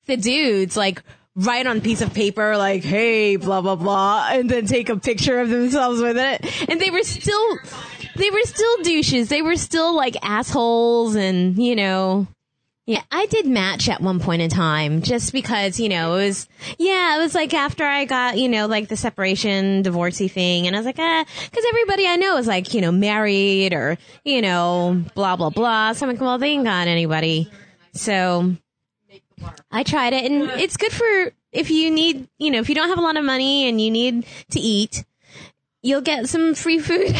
the dudes like write on a piece of paper like, hey, blah, blah, blah, and then take a picture of themselves with it. And they were still douches. They were still like assholes and, you know. Yeah, I did Match at one point in time just because, you know, it was like after I got, you know, like the separation, divorcey thing. And I was like, cause everybody I know is like, you know, married or, you know, blah, blah, blah. So I'm like, well, they ain't got anybody. So I tried it and it's good for if you need, you know, if you don't have a lot of money and you need to eat, you'll get some free food.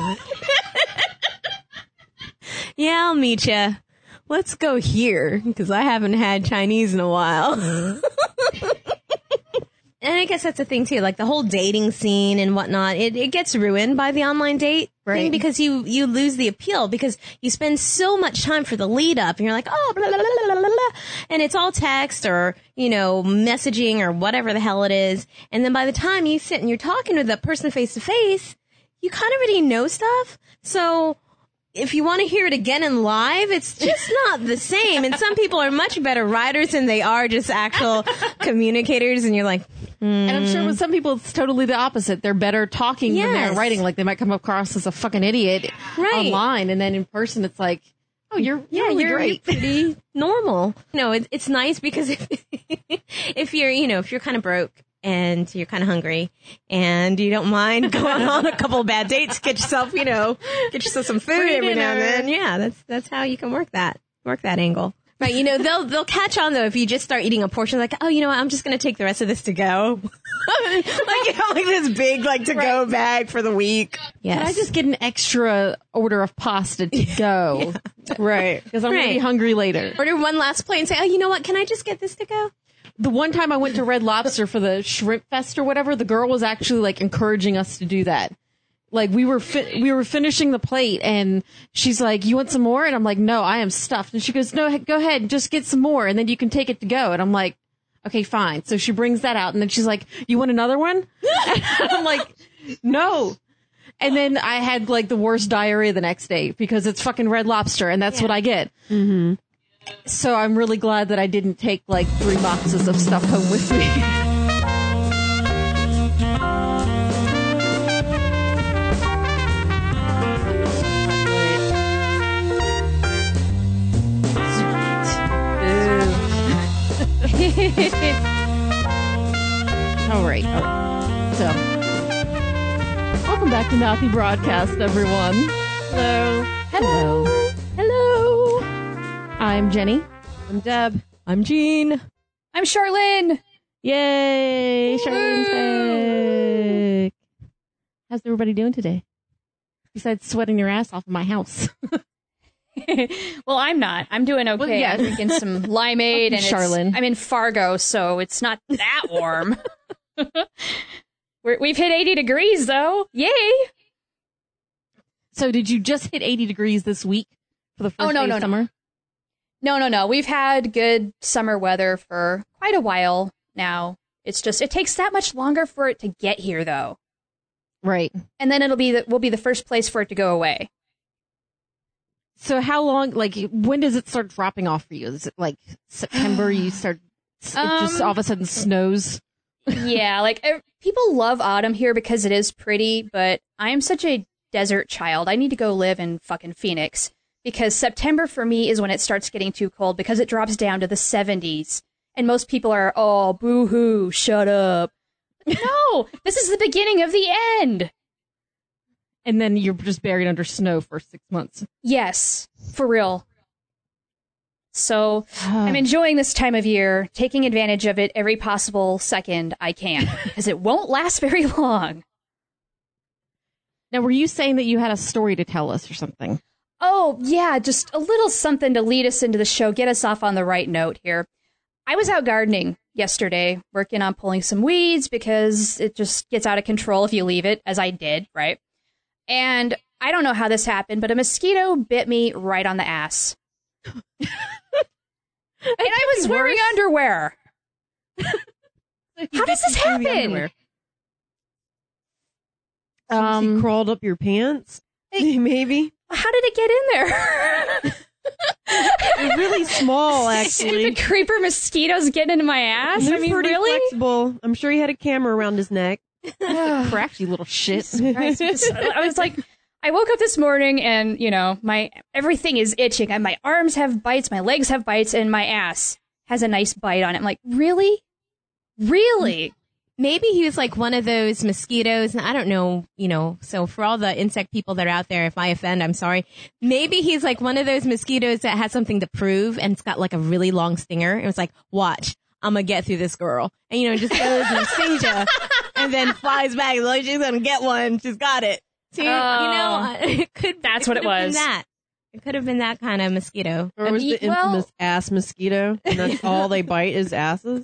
Yeah, I'll meet you. Let's go here, because I haven't had Chinese in a while. And I guess that's the thing, too. Like, the whole dating scene and whatnot, it gets ruined by the online date thing because you lose the appeal because you spend so much time for the lead up and you're like, oh, blah, blah, blah, blah, blah, and it's all text or, you know, messaging or whatever the hell it is. And then by the time you sit and you're talking to that person face to face, you kind of already know stuff. So if you want to hear it again in live, it's just not the same. And some people are much better writers than they are just actual communicators. And you're like, And I'm sure with some people, it's totally the opposite. They're better talking than they're writing. Like they might come across as a fucking idiot online. And then in person, it's like, oh, you're really great. You're pretty normal. No, it's nice because if you're, you know, if you're kind of broke and you're kind of hungry and you don't mind going on a couple of bad dates, get yourself some food every now and then. Yeah, that's how you can work that angle. Right, you know, they'll catch on though if you just start eating a portion like, oh, you know what, I'm just going to take the rest of this to go. like, you know, like this big like to go bag for the week. Yes. Can I just get an extra order of pasta to go? Yeah. Right. Because I'm going to be hungry later. Order one last plate and say, oh, you know what, can I just get this to go? The one time I went to Red Lobster for the Shrimp Fest or whatever, the girl was actually like encouraging us to do that. Like we were finishing the plate and she's like, you want some more? And I'm like, no, I am stuffed. And she goes, no, go ahead, just get some more and then you can take it to go. And I'm like, okay, fine. So she brings that out and then she's like, you want another one? And I'm like, no. And then I had like the worst diarrhea the next day because it's fucking Red Lobster and that's what I get. Mm-hmm. So I'm really glad that I didn't take like 3 boxes of stuff home with me. All right. So, welcome back to Mouthy Broadcast, everyone. Hello. I'm Jenny. I'm Deb. I'm Jean. I'm Charlene. Yay! Charlene's back. How's everybody doing today? Besides sweating your ass off in my house. Well, I'm not. I'm doing okay. Well, yeah. I'm drinking some limeade and Charlene. I'm in Fargo, so it's not that warm. We've hit 80 degrees, though. Yay! So did you just hit 80 degrees this week for the first day of summer? No. We've had good summer weather for quite a while now. It's just, it takes that much longer for it to get here, though. Right. And then we'll be the first place for it to go away. So how long, like, when does it start dropping off for you? Is it like September you start, it just all of a sudden snows? Yeah, like, people love autumn here because it is pretty, but I am such a desert child. I need to go live in fucking Phoenix. Because September for me is when it starts getting too cold because it drops down to the 70s. And most people are, oh, boo-hoo, shut up. No, this is the beginning of the end. And then you're just buried under snow for 6 months. Yes, for real. So I'm enjoying this time of year, taking advantage of it every possible second I can. Because it won't last very long. Now, were you saying that you had a story to tell us or something? Oh, yeah, just a little something to lead us into the show, get us off on the right note here. I was out gardening yesterday, working on pulling some weeds because it just gets out of control if you leave it, as I did, right? And I don't know how this happened, but a mosquito bit me right on the ass. And I was wearing underwear. How does this happen? He crawled up your pants? Maybe. How did it get in there? They're really small, actually. The creeper mosquitoes getting into my ass. They're I mean, pretty really? flexible. I'm sure he had a camera around his neck. Crafty little shit. Christ, I was like, I woke up this morning and, my everything is itching. And my arms have bites, my legs have bites, and my ass has a nice bite on it. I'm like, really? Really? Maybe he was like one of those mosquitoes, and I don't know, so for all the insect people that are out there, if I offend, I'm sorry. Maybe he's like one of those mosquitoes that has something to prove, and it's got like a really long stinger, and it's like, watch, I'm gonna get through this girl. And, just goes and stings you, and then flies back, like she's gonna get one, she's got it. See, it could That's what it was. That. It could have been that kind of mosquito. Or was the infamous ass mosquito, and that's all they bite is asses?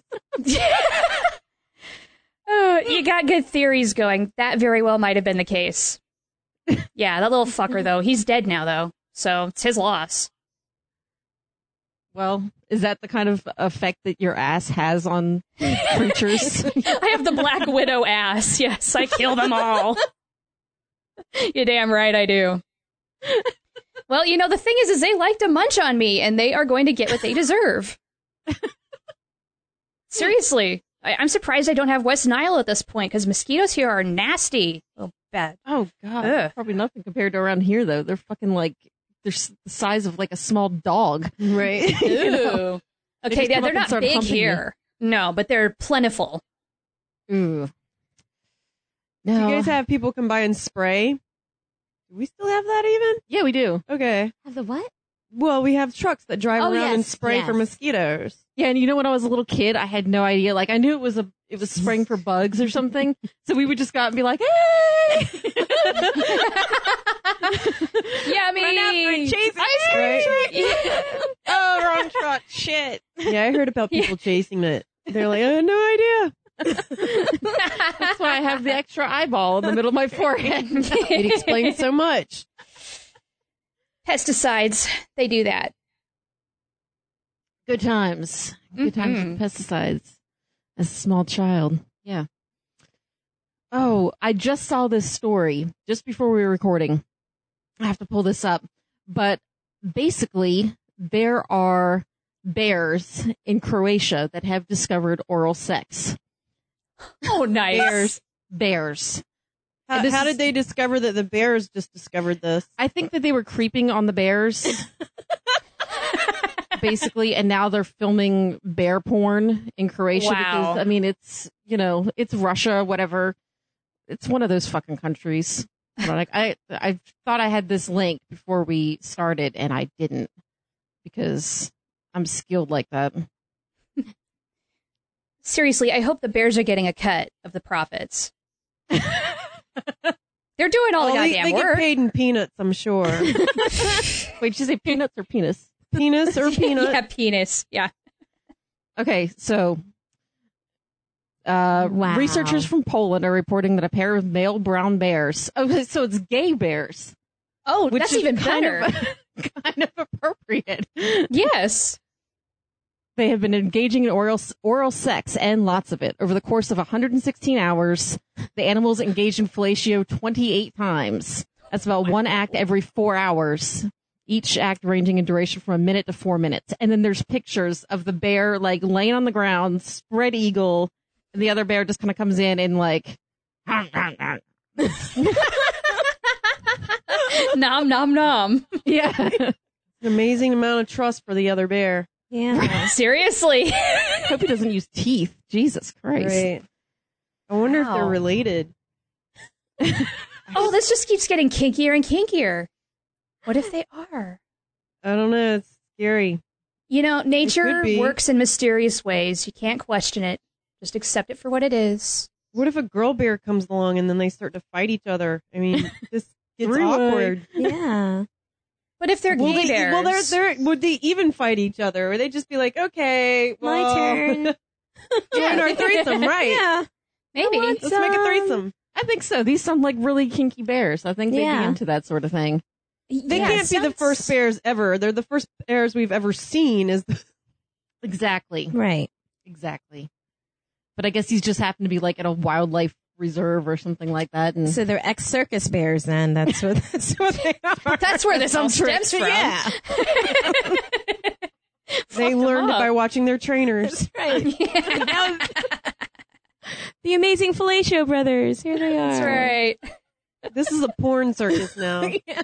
Oh, you got good theories going. That very well might have been the case. Yeah, that little fucker, though. He's dead now, though. So it's his loss. Well, is that the kind of effect that your ass has on creatures? I have the Black Widow ass. Yes, I kill them all. You're damn right I do. Well, the thing is they like to munch on me, and they are going to get what they deserve. Seriously. I'm surprised I don't have West Nile at this point, because mosquitoes here are nasty. Oh, bad. Oh, God. Ugh. Probably nothing compared to around here, though. They're fucking they're the size of like a small dog. Right. Ooh. Okay, yeah, they're not big here. No, but they're plentiful. Ooh. Do No. you guys have people come by and spray? Do we still have that even? Yeah, we do. Okay. Have the what? Well, we have trucks that drive around and spray for mosquitoes. Yeah, and when I was a little kid, I had no idea. Like, I knew it was spraying for bugs or something. So we would just go out and be like, hey! Yummy! Chase ice cream! Oh, wrong truck. Shit. Yeah, I heard about people chasing it. They're like, I had no idea. That's why I have the extra eyeball in the middle of my forehead. It explains so much. Pesticides, they do that. Good times. Good times with pesticides. As a small child. Yeah. Oh, I just saw this story just before we were recording. I have to pull this up. But basically, there are bears in Croatia that have discovered oral sex. Oh, nice. Bears. How did they discover that the bears just discovered this? I think that they were creeping on the bears. Basically, and now they're filming bear porn in Croatia Wow. because, it's, it's Russia, whatever. It's one of those fucking countries. But I thought I had this link before we started, and I didn't because I'm skilled like that. Seriously, I hope the bears are getting a cut of the profits. They're doing all the goddamn they work. get paid in peanuts, I'm sure. Wait, did you say peanuts or penis? Penis or peanut? Yeah, penis. Yeah. Okay, so Wow. researchers from Poland are reporting that a pair of male brown bears, so it's gay bears, Oh, which that's is even kind better. of appropriate. Yes. They have been engaging in oral sex, and lots of it. Over the course of 116 hours, the animals engaged in fellatio 28 times. That's about one act every 4 hours. Each act ranging in duration from a minute to 4 minutes. And then there's pictures of the bear, laying on the ground, spread eagle, and the other bear just kind of comes in and, Nom, nom, nom. yeah. An amazing amount of trust for the other bear. Yeah. Seriously. I hope he doesn't use teeth. Jesus Christ. Right. I wonder if they're Wow. related. Oh, this just keeps getting kinkier and kinkier. What if they are? I don't know. It's scary. Nature be. works in mysterious ways. You can't question it. Just accept it for what it is. What if a girl bear comes along and then they start to fight each other? I mean, this gets Three-way. awkward. Yeah. But if they're gay bears, would they even fight each other? Or would they just be like, okay, My well, turn. join our threesome, right? Yeah. maybe. Let's make a threesome. I think so. These sound like really kinky bears. I think they'd be Yeah. into that sort of thing. They Yeah, can't be the sounds- first bears ever. They're the first bears we've ever seen. Exactly. Right. Exactly. But I guess he's just happened to be at a wildlife reserve or something like that. And So they're ex-circus bears then. That's what they are. That's where this all stems from. Yeah. They learned it by watching their trainers. That's right. That was- the amazing Fellatio brothers. Here they are. That's right. This is a porn circus now. Yeah.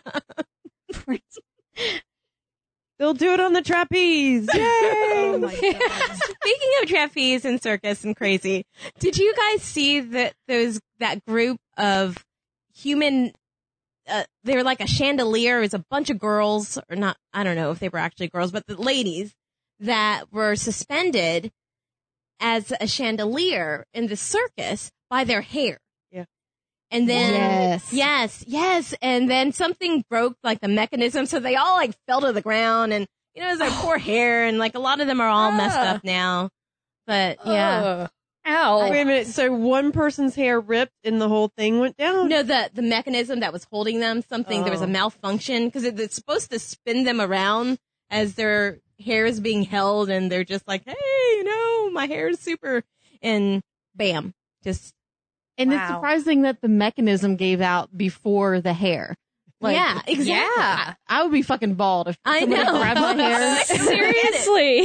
They'll do it on the trapeze. Yay! oh my god. Speaking of trapeze and circus and crazy, did you guys see that group of human? They were like a chandelier. It was a bunch of girls, or not. I don't know if they were actually girls, but the ladies that were suspended as a chandelier in the circus by their hair. Yeah. And then Yes. yes, and then something broke like the mechanism, so they all like fell to the ground, and it was their poor hair, and like a lot of them are all messed up now. But yeah, Ow. Wait a minute. So one person's hair ripped and the whole thing went down? no, the mechanism that was holding them, there was a Oh. malfunction because it's supposed to spin them around as their hair is being held, and they're just like, hey, my hair is super, and bam, just And it's Wow. surprising that the mechanism gave out before the hair. Like, yeah, exactly. Yeah. I would be fucking bald if I somebody know. grabbed my hair. Seriously.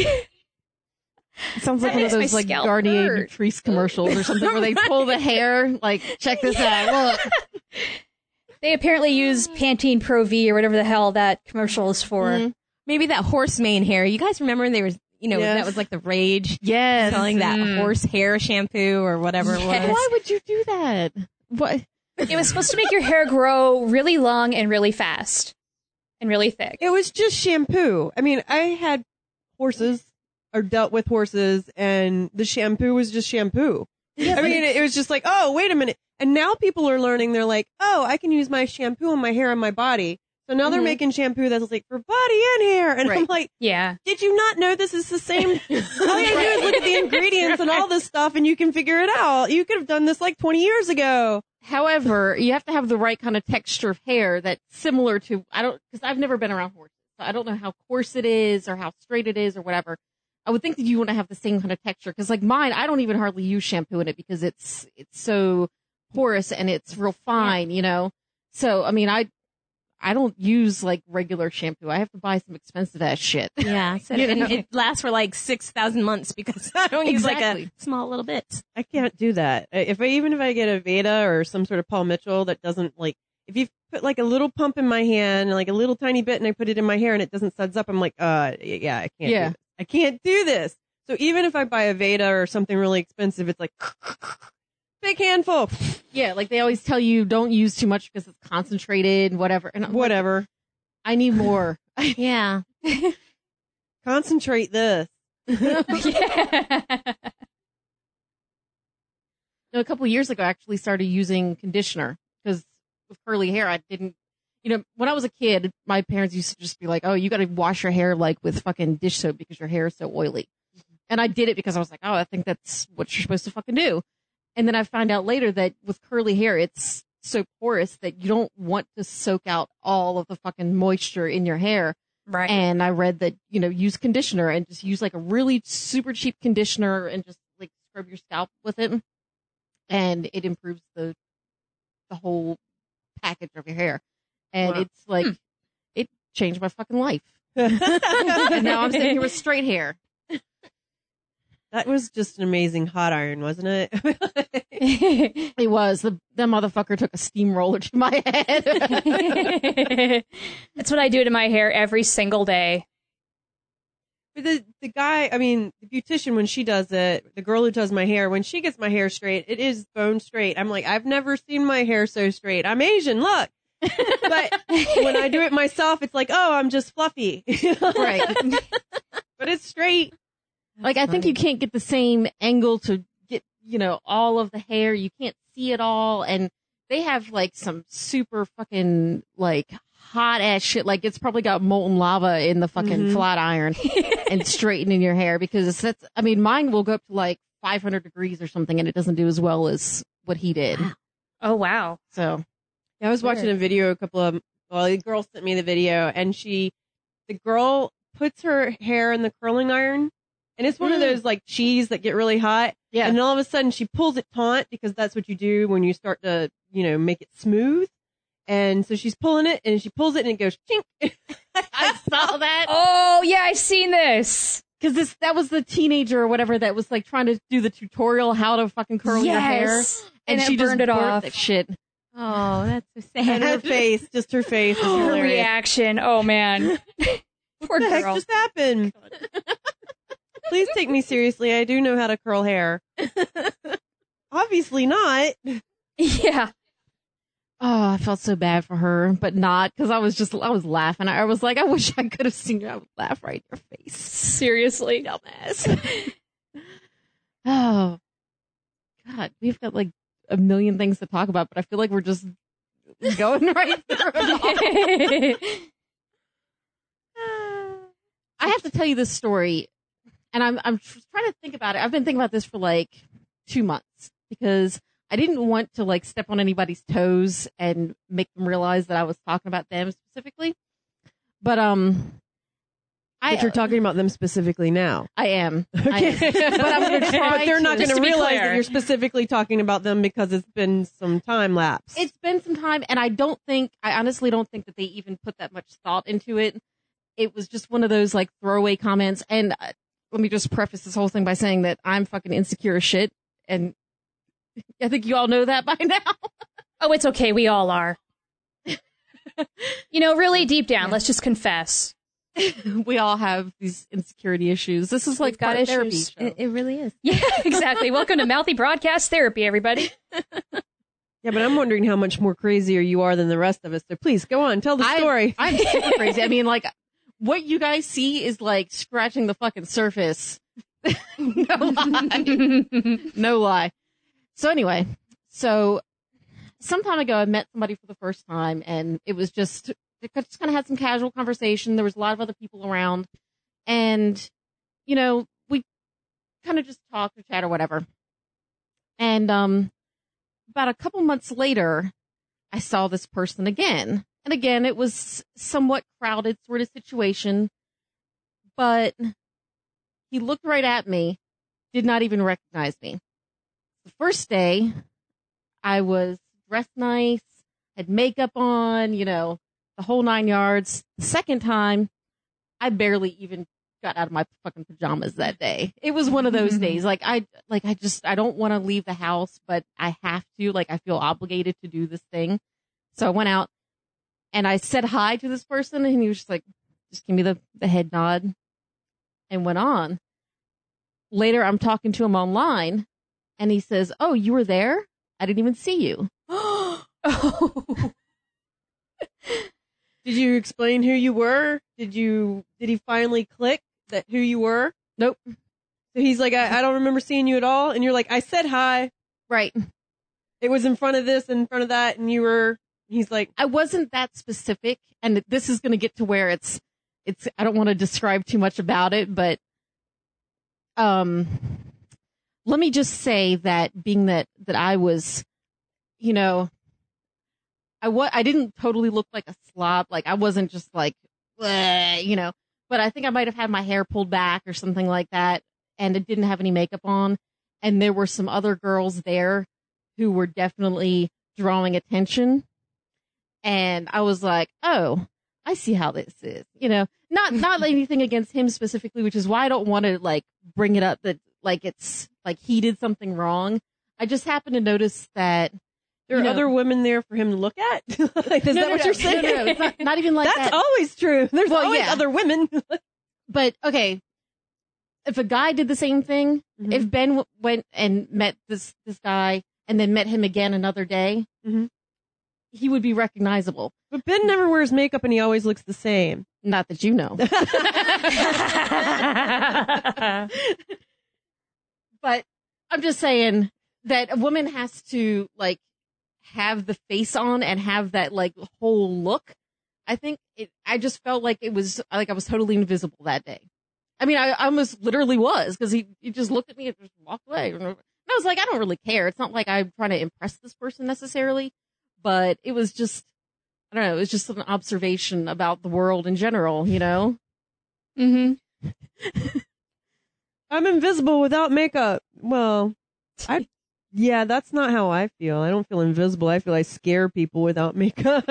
It sounds like That one of makes those my like scalp Garnier hurt. Nutrice commercials or something where they pull the hair. Like, check this out. Look. They apparently use Pantene Pro V or whatever the hell that commercial is for. Mhm. Maybe that horse mane hair. You guys remember when they were, Yes. that was like the rage, Yes. selling that Mm. horse hair shampoo or whatever it Yes. was. Why would you do that? What? It was supposed to make your hair grow really long and really fast and really thick. It was just shampoo. I mean, I had horses or dealt with horses, and the shampoo was just shampoo. I mean, it was just like, oh, wait a minute. And now people are learning. They're like, oh, I can use my shampoo on my hair on my body. So now they're Mhm. making shampoo that's like for body and hair. And I'm Right. like, Yeah. did you not know this is the same? All you gotta do is look at the ingredients and all this stuff, and you can figure it out. You could have done this like 20 years ago. However, you have to have the right kind of texture of hair that's similar to, because I've never been around horses. So I don't know how coarse it is or how straight it is or whatever. I would think that you want to have the same kind of texture. Cause like mine, I don't even hardly use shampoo in it because it's so porous and it's real fine, So, I mean, I don't use like regular shampoo. I have to buy some expensive ass shit. Yeah, so You and know? it lasts for like 6,000 months because I don't use like Exactly. a small little bit. I can't do that. Even if I get a Veda or some sort of Paul Mitchell that doesn't like, if you put like a little pump in my hand, like a little tiny bit, and I put it in my hair and it doesn't suds up, I'm like, yeah, I can't. Yeah. Do this. I can't do this. So even if I buy a Veda or something really expensive, it's like big handful, Yeah. Like they always tell you don't use too much because it's concentrated and whatever. And I'm like, whatever. I need more. Yeah. Concentrate this. No, a couple of years ago, I actually started using conditioner because with curly hair, I didn't, when I was a kid, my parents used to just be like, oh, you got to wash your hair like with fucking dish soap because your hair is so oily. And I did it because I was like, oh, I think that's what you're supposed to fucking do. And then I find out later that with curly hair, it's so porous that you don't want to soak out all of the fucking moisture in your hair. Right. And I read that, use conditioner and just use like a really super cheap conditioner and just like scrub your scalp with it. And it improves the whole package of your hair. And Wow. it's like, it changed my fucking life. And now I'm sitting here with straight hair. That was just an amazing hot iron, wasn't it? It was. The motherfucker took a steamroller to my head. That's what I do to my hair every single day. But the guy, I mean, the beautician, when she does it, the girl who does my hair, when she gets my hair straight, it is bone straight. I'm like, I've never seen my hair so straight. I'm Asian, look. But when I do it myself, it's like, oh, I'm just fluffy. Right. But it's straight. Like, I think you can't get the same angle to get, all of the hair. You can't see it all. And they have like some super fucking like hot ass shit. Like it's probably got molten lava in the fucking flat iron and straightening your hair because mine will go up to like 500 degrees or something and it doesn't do as well as what he did. Oh, wow. So I was watching a video the girl sent me the video, and the girl puts her hair in the curling iron And it's one of those like cheese that get really hot. Yeah. And then all of a sudden she pulls it taut because that's what you do when you start to, make it smooth. And so she's pulling it and she pulls it and it goes chink. I saw that. Oh, yeah, I've seen this. Because that was the teenager or whatever that was like trying to do the tutorial how to fucking curl your hair. And she it just burned it off. That shit. Oh, that's so And her sad. face, just her face is Her hilarious. reaction. Oh, man. Poor What the heck girl. just happened? Please take me seriously. I do know how to curl hair. Obviously not. Yeah. Oh, I felt so bad for her, but not because I was laughing. I was like, I wish I could have seen you. I would laugh right in your face. Seriously. Dumbass. Oh, God. We've got like a million things to talk about, but I feel like we're just going right through it all. I have to tell you this story, and I'm trying to think about it. I've been thinking about this for like 2 months because I didn't want to like step on anybody's toes and make them realize that I was talking about them specifically. But But you're talking about them specifically now. I am. But I'm going to try. But they're not going Just to to be realize clear. that you're specifically talking about them because it's been some time lapse. It's been some time, and I honestly don't think that they even put that much thought into it. It was just one of those like throwaway comments. And let me just preface this whole thing by saying that I'm fucking insecure as shit, and I think you all know that by now. Oh, it's okay. We all are. Really deep down, let's just confess. We all have these insecurity issues. This is like We've got part of therapy issues. show. It really is. Yeah, exactly. Welcome to Mouthy Broadcast Therapy, everybody. Yeah, but I'm wondering how much more crazier you are than the rest of us. So please go on, tell the story. I'm super crazy. I mean, like, what you guys see is like scratching the fucking surface. No lie. No lie. So anyway, some time ago, I met somebody for the first time, and it was just kind of had some casual conversation. There was a lot of other people around, and, we kind of just talked or chat or whatever. And, about a couple months later, I saw this person again. And again, it was somewhat crowded sort of situation, but he looked right at me, did not even recognize me. The first day, I was dressed nice, had makeup on, the whole 9 yards. The second time, I barely even got out of my fucking pajamas that day. It was one of those days. I don't want to leave the house, but I have to. Like, I feel obligated to do this thing. So I went out and I said hi to this person, and he was just like, just give me the head nod and went on. Later, I'm talking to him online, and he says, "Oh, you were there? I didn't even see you." Oh. Did you explain who you were? Did he finally click that who you were? Nope. So he's like, I don't remember seeing you at all. And you're like, I said hi. Right. It was in front of this, in front of that. And he's like, I wasn't that specific, and this is going to get to where it's, I don't want to describe too much about it, but, let me just say that being that I was, I didn't totally look like a slob. Like, I wasn't just like, bleh, but I think I might have had my hair pulled back or something like that, and it didn't have any makeup on. And there were some other girls there who were definitely drawing attention. And I was like, oh, I see how this is, not anything against him specifically, which is why I don't want to like bring it up that like it's like he did something wrong. I just happened to notice that there are other women there for him to look at. Like, is that what you're saying? No, it's not even like That's that. always true. There's always other women. But okay, if a guy did the same thing, if Ben went and met this guy and then met him again another day, he would be recognizable. But Ben never wears makeup and he always looks the same. Not that you know. But I'm just saying that a woman has to like have the face on and have that like whole look. I think I just felt like it was like I was totally invisible that day. I mean, I almost literally was, because he just looked at me and just walked away. And I was like, I don't really care. It's not like I'm trying to impress this person necessarily, but it was just, I don't know, it was just an observation about the world in general, Mm-hmm. I'm invisible without makeup. Well, yeah, that's not how I feel. I don't feel invisible. I feel I scare people without makeup.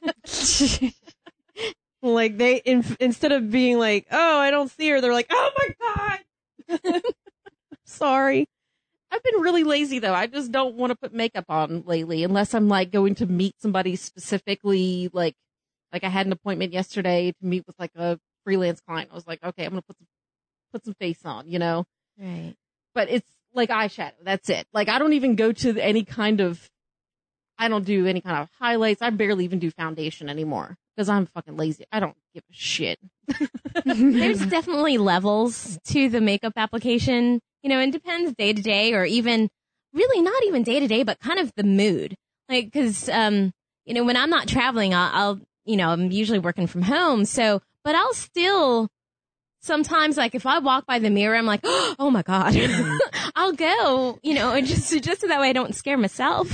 Like they, instead of being like, oh, I don't see her, they're like, oh my God. Sorry. I've been really lazy though. I just don't want to put makeup on lately unless I'm like going to meet somebody specifically. Like I had an appointment yesterday to meet with like a freelance client. I was like, okay, I'm going to put some face on, you know? Right. But it's like eyeshadow. That's it. Like I don't even go to any kind of, I don't do any kind of highlights. I barely even do foundation anymore because I'm fucking lazy. I don't give a shit. There's definitely levels to the makeup application. You know, it depends day to day, or even really not even day to day, but kind of the mood. Like, cause, you know, when I'm not traveling, I'll, you know, I'm usually working from home. So, but I'll still sometimes, like, if I walk by the mirror, I'm like, oh my God, I'll go, you know, and just so that way I don't scare myself.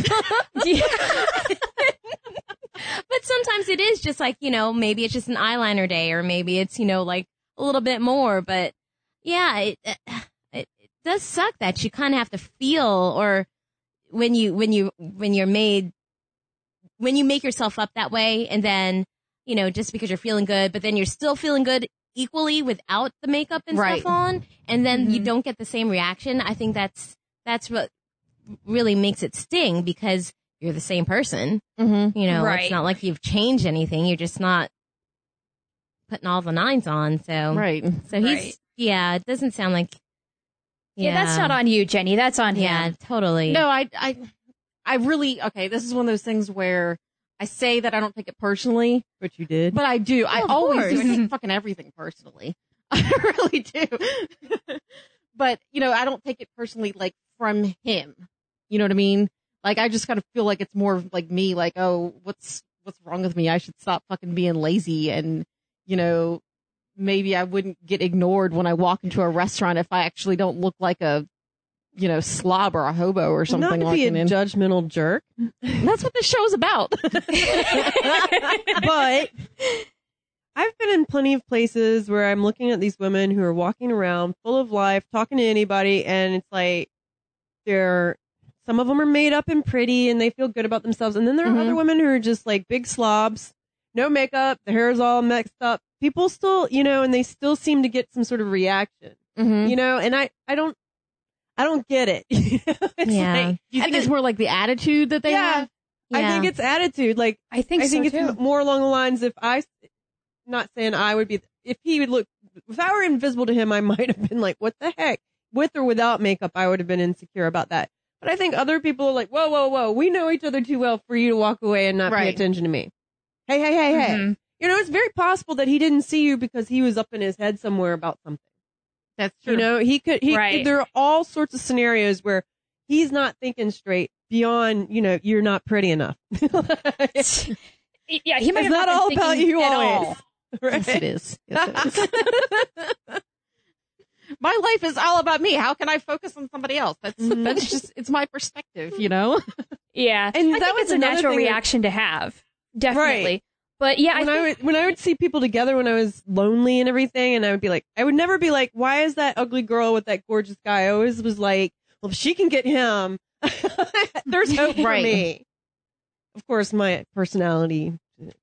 But sometimes it is just like, you know, maybe it's just an eyeliner day, or maybe it's, you know, like a little bit more. But yeah, it does suck that you kind of have to feel, or when you make yourself up that way, and then, you know, just because you're feeling good, but then you're still feeling good equally without the makeup and Right. stuff on, and then you don't get the same reaction. I think that's what really makes it sting, because you're the same person. Mm-hmm. You know, Right. it's not like you've changed anything. You're just not putting all the nines on. So, Right. So Right. yeah, it doesn't sound like, Yeah, that's not on you, Jenny. That's on yeah, him. totally. No, I really, okay, this is one of those things where I say that I don't take it personally, But you did. but I do. I of always course. do take fucking everything personally. I really do. But, you know, I don't take it personally, like, from him. You know what I mean? Like, I just kind of feel like it's more of, like, me, like, oh, what's wrong with me? I should stop fucking being lazy, and, you know, maybe I wouldn't get ignored when I walk into a restaurant if I actually don't look like a, you know, slob or a hobo or something. Not to be a walking in. judgmental jerk, That's what this show's about. but I've been in plenty of places where I'm looking at these women who are walking around full of life, talking to anybody, and it's like some of them are made up and pretty and they feel good about themselves. And then there are other women who are just like big slobs, no makeup, the hair is all mixed up. People still, you know, and they still seem to get some sort of reaction, you know, and I don't get it. It's Yeah. like, You think it's more like the attitude that they have? I think it's attitude. Like, I think so it's too. more along the lines, not saying I would be, if I were invisible to him, I might have been like, what the heck? With or without makeup, I would have been insecure about that. But I think other people are like, whoa, we know each other too well for you to walk away and not pay Right. attention to me. Hey. Mhm. You know, it's very possible that he didn't see you because he was up in his head somewhere about something. That's true. You know, Right. there are all sorts of scenarios where he's not thinking straight beyond, you know, you're not pretty enough. Yeah, he might It's have not all been about thinking you at always. all. Right? Yes, it is. Yes, it is. My life is all about me. How can I focus on somebody else? That's just, it's my perspective, you know? Yeah, And I that think was it's a another natural thing that- reaction to have. Definitely. Right. But yeah, When I would see people together when I was lonely and everything, and I would be like, I would never be like, why is that ugly girl with that gorgeous guy? I always was like, well, if she can get him, there's hope for Right. me. Of course, my personality.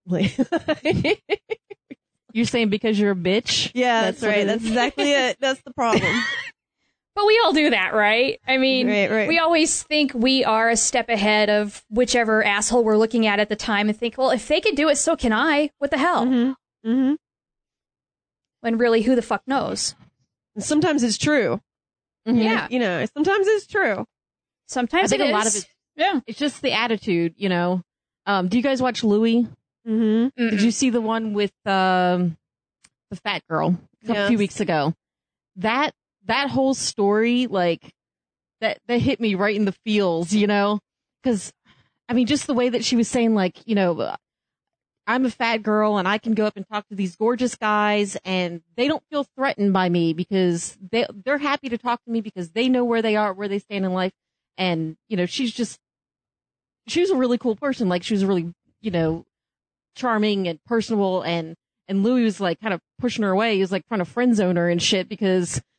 You're saying because you're a bitch? Yeah, That's that's what right. it That's is. exactly it. That's the problem. but we all do that, right? I mean, Right. we always think we are a step ahead of whichever asshole we're looking at the time, and think, well, if they could do it, so can I. What the hell? Mm-hmm. When really, who the fuck knows? And sometimes it's true. Yeah. You know, sometimes it's true. Sometimes I think it a lot is. of it, Yeah. it's just the attitude, you know? Do you guys watch Louie? Mm-hmm. Did you see the one with the fat girl a Yes. few weeks ago? That whole story, like, that hit me right in the feels, you know? Because, I mean, just the way that she was saying, like, you know, I'm a fat girl and I can go up and talk to these gorgeous guys and they don't feel threatened by me because they're happy to talk to me because they know where they are, where they stand in life. And, you know, she was a really cool person. Like, she was really, you know, charming and personable, and Louis was like kind of pushing her away. He was like trying to friend zone her and shit because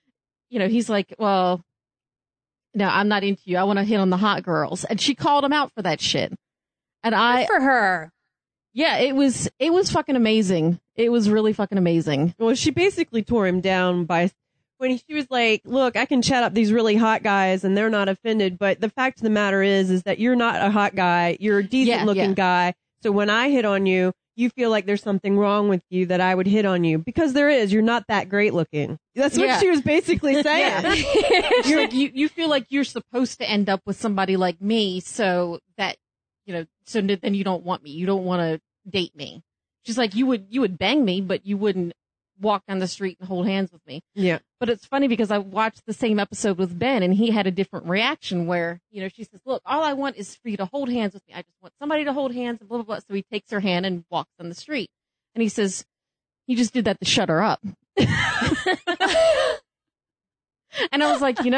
he's like, well, no, I'm not into you. I want to hit on the hot girls. And she called him out for that shit. And Good for her. Yeah, it was fucking amazing. It was really fucking amazing. Well, she basically tore him down by when she was like, look, I can chat up these really hot guys and they're not offended. But the fact of the matter is that you're not a hot guy. You're a decent looking guy. So when I hit on you, you feel like there's something wrong with you that I would hit on you, because there is. You're not that great looking. That's what she was basically saying. You're like, you feel like you're supposed to end up with somebody like me, so that, so then you don't want me. You don't want to date me. She's like, you would bang me, but you wouldn't walk down the street and hold hands with me. Yeah. But it's funny because I watched the same episode with Ben, and he had a different reaction where, she says, look, all I want is for you to hold hands with me. I just want somebody to hold hands and blah, blah, blah. So he takes her hand and walks down the street. And he says, he just did that to shut her up. And I was like,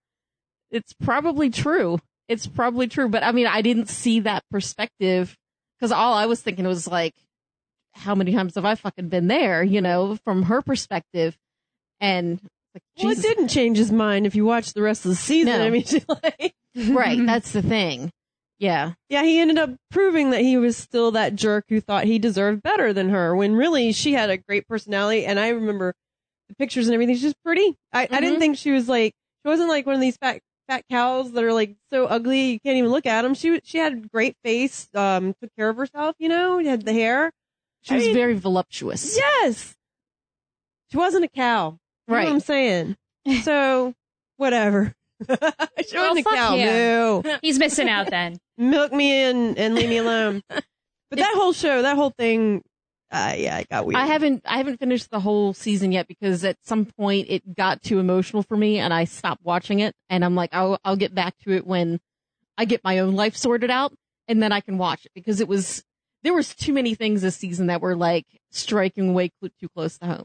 it's probably true. It's probably true. But I mean, I didn't see that perspective, because all I was thinking was like, how many times have I fucking been there, from her perspective. And like, well, it didn't change his mind if you watch the rest of the season. No. I mean, right. That's the thing. Yeah. Yeah, he ended up proving that he was still that jerk who thought he deserved better than her, when really she had a great personality. And I remember the pictures and everything. She's just pretty. I didn't think she was like, she wasn't like one of these fat cows that are like so ugly you can't even look at them. She had a great face, took care of herself, had the hair. She was very voluptuous. Yes. She wasn't a cow. You know what I'm saying? So, whatever. She wasn't a cow. No. He's missing out then. Milk me and leave me alone. But that whole show, that whole thing, it got weird. I haven't finished the whole season yet, because at some point it got too emotional for me and I stopped watching it. And I'm like, I'll get back to it when I get my own life sorted out, and then I can watch it, because there was too many things this season that were like striking way too close to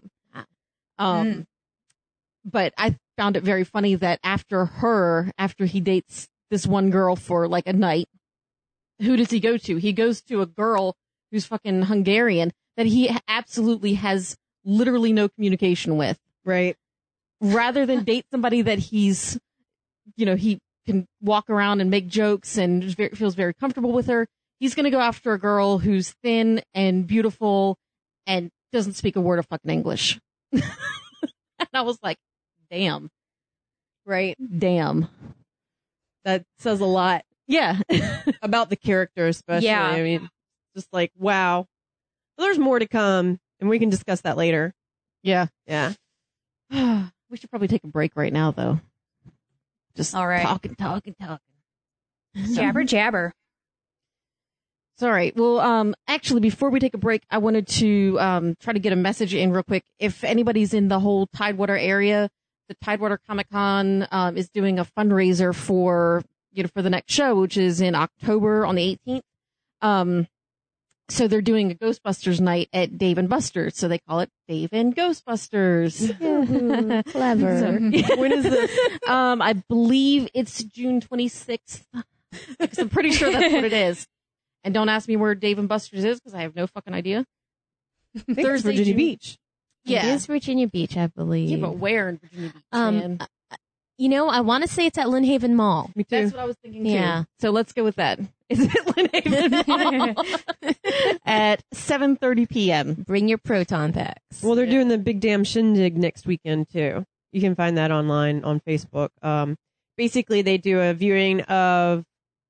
home. But I found it very funny that after he dates this one girl for like a night, who does he go to? He goes to a girl who's fucking Hungarian that he absolutely has literally no communication with. Right. Rather than date somebody that he's, he can walk around and make jokes and just feels very comfortable with her, he's going to go after a girl who's thin and beautiful and doesn't speak a word of fucking English. And I was like, damn. Right. Damn. That says a lot. Yeah. About the character, especially. Yeah. I mean, just like, wow. Well, there's more to come, and we can discuss that later. Yeah. Yeah. We should probably take a break right now, though. Just all right. talking. Jabber, jabber. It's all right. Well, actually, before we take a break, I wanted to try to get a message in real quick. If anybody's in the whole Tidewater area, the Tidewater Comic Con is doing a fundraiser for the next show, which is in October on the 18th. So they're doing a Ghostbusters night at Dave and Buster's. So they call it Dave and Ghostbusters. Clever. So, when is this? I believe it's June 26th. Because I'm pretty sure that's what it is. And don't ask me where Dave and Buster's is, because I have no fucking idea. Thursday, Virginia Beach. Yeah. It is Virginia Beach, I believe. Yeah, but where in Virginia Beach, man? I want to say it's at Lynnhaven Mall. Me too. That's what I was thinking, too. Yeah. So let's go with that. Is it Lynnhaven Mall? At 7:30 p.m. Bring your proton packs. Well, they're doing the Big Damn Shindig next weekend, too. You can find that online on Facebook. Basically, they do a viewing of...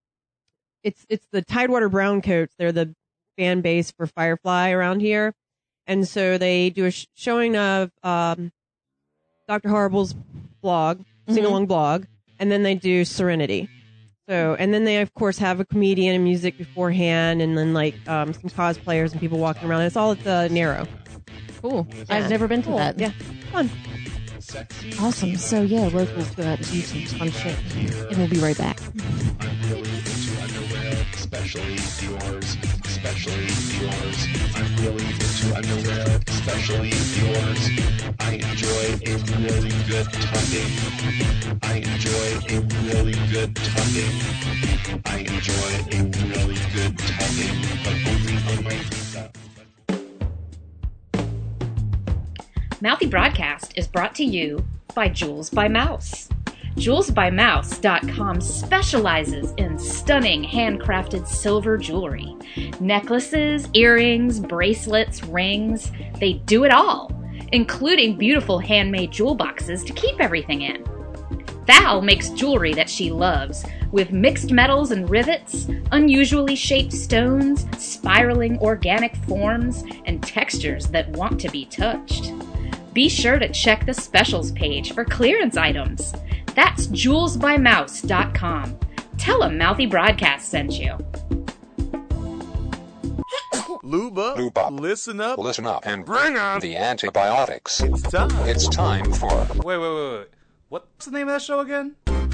It's the Tidewater Browncoats. They're the fan base for Firefly around here. And so they do a showing of Dr. Horrible's blog, sing-along blog, and then they do Serenity. So, and then they, of course, have a comedian and music beforehand, and then, like, some cosplayers and people walking around. It's all at the Narrow. Cool. I've never been to that. Yeah. Fun. Awesome. So, yeah, Rosebud's go out and do some fun shit. And we'll be right back. I'm really into underwear, especially yours. I'm really into underwear, especially yours. I enjoy a really good tucking. But only on my pizza. Mouthy Broadcast is brought to you by Jules by Mouse. JulesByMouse.com specializes in stunning handcrafted silver jewelry. Necklaces, earrings, bracelets, rings, they do it all, including beautiful handmade jewel boxes to keep everything in. Val makes jewelry that she loves, with mixed metals and rivets, unusually shaped stones, spiraling organic forms, and textures that want to be touched. Be sure to check the specials page for clearance items. That's JulesByMouse.com. Tell 'em Mouthy Broadcast sent you. Lube up, listen up, and bring on the antibiotics. It's time for... Wait. What's the name of that show again?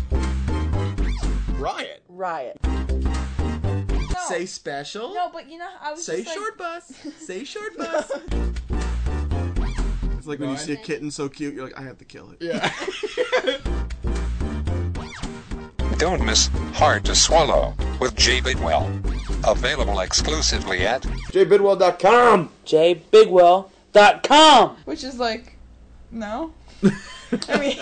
Riot. No. Say special. No, but I was Say just like... short bus. Say short bus. It's like when you see a kitten so cute, you're like, I have to kill it. Yeah. Don't miss Hard to Swallow with Jay Bidwell. Available exclusively at JBidwell.com. JBigwell.com. Which is like, no. I mean...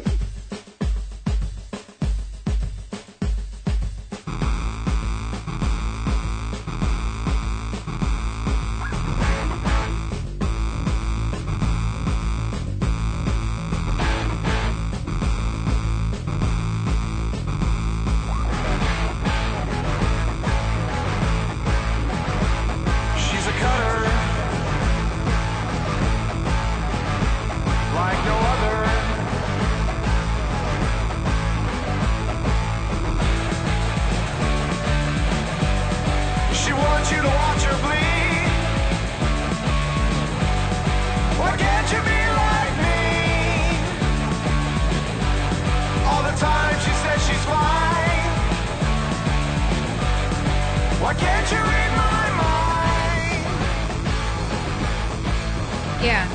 Yeah.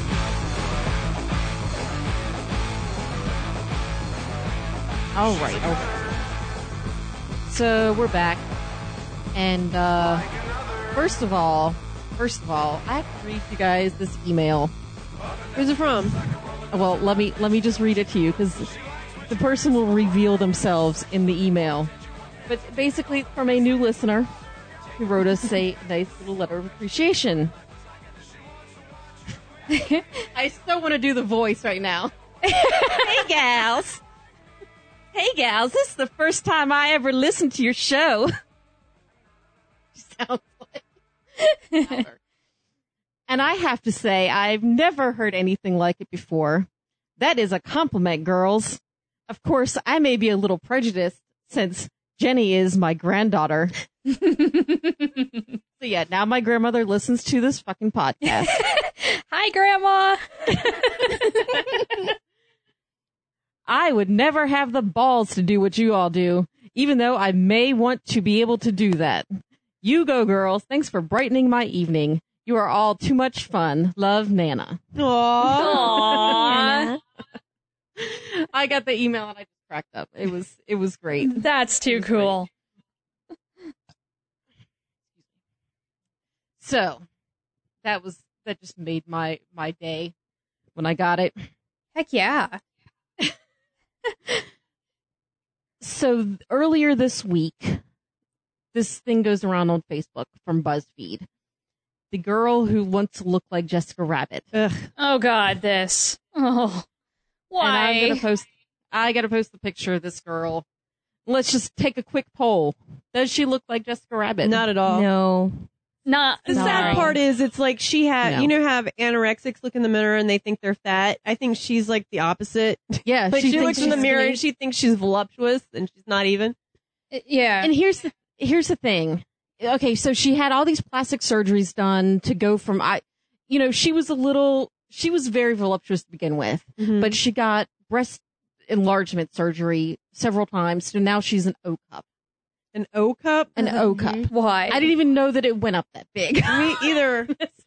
All right. So we're back, and first of all, I have to read you guys this email. Who's it from? Well, let me just read it to you because the person will reveal themselves in the email. But basically, it's from a new listener who wrote us a nice little letter of appreciation. I still want to do the voice right now. Hey, gals. Hey, gals. This is the first time I ever listened to your show. Sounds like... And I have to say, I've never heard anything like it before. That is a compliment, girls. Of course, I may be a little prejudiced since Jenny is my granddaughter. So yeah, now my grandmother listens to this fucking podcast. Hi, Grandma. I would never have the balls to do what you all do, even though I may want to be able to do that. You go, girls. Thanks for brightening my evening. You are all too much fun. Love, Nana. Aww. I got the email and I just cracked up. It was great. That's too cool. So that just made my day when I got it. Heck yeah. So earlier this week, this thing goes around on Facebook from BuzzFeed. The girl who wants to look like Jessica Rabbit. Ugh. Oh God, this. Oh, why? And I gotta post the picture of this girl. Let's just take a quick poll. Does she look like Jessica Rabbit? Not at all. No. Not. The sad part is, it's like she had, have anorexics look in the mirror and they think they're fat. I think she's like the opposite. Yeah, like she looks in the mirror and she thinks she's voluptuous and she's not even. Yeah. And here's the thing. Okay, so she had all these plastic surgeries done to go from she was very voluptuous to begin with, but she got breast enlargement surgery several times, so now she's an O cup. An O cup? An O cup. Why? I didn't even know that it went up that big. Me either.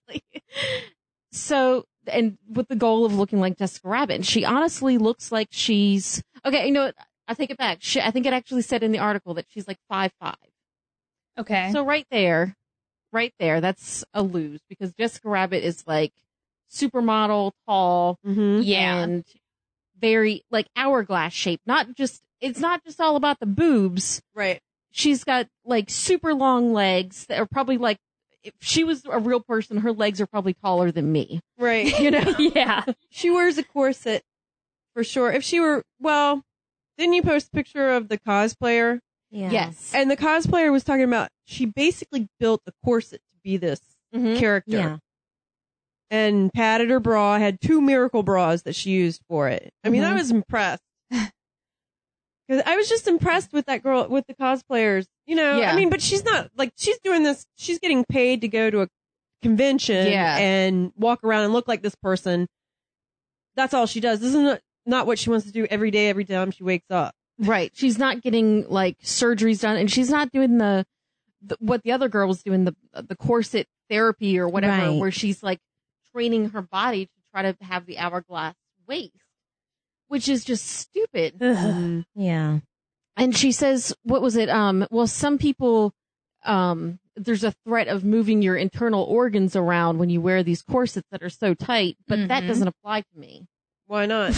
So, and with the goal of looking like Jessica Rabbit, and she honestly looks like she's okay. You know what? I take it back. I think it actually said in the article that she's like 5'5". Okay. So right there, that's a lose because Jessica Rabbit is like supermodel, tall, yeah, and very like hourglass shape. It's not just all about the boobs. Right. She's got like super long legs that are probably like, if she was a real person, her legs are probably taller than me. Right. You know? Yeah. She wears a corset for sure. If she were, well, didn't you post a picture of the cosplayer? Yeah. Yes. And the cosplayer was talking about, she basically built the corset to be this character. Yeah. And padded her bra, had 2 miracle bras that she used for it. I mean, I was impressed. Because I was just impressed with that girl, with the cosplayers. You know, Yeah. I mean, but she's not, like, she's doing this, she's getting paid to go to a convention Yeah. and walk around and look like this person. That's all she does. This is not what she wants to do every day, every time she wakes up. Right. She's not getting like surgeries done, and she's not doing the what the other girls do in the corset therapy or whatever, Right. where she's like training her body to try to have the hourglass waist, which is just stupid. Yeah. And she says, what was it? Well, some people, there's a threat of moving your internal organs around when you wear these corsets that are so tight, but that doesn't apply to me. Why not?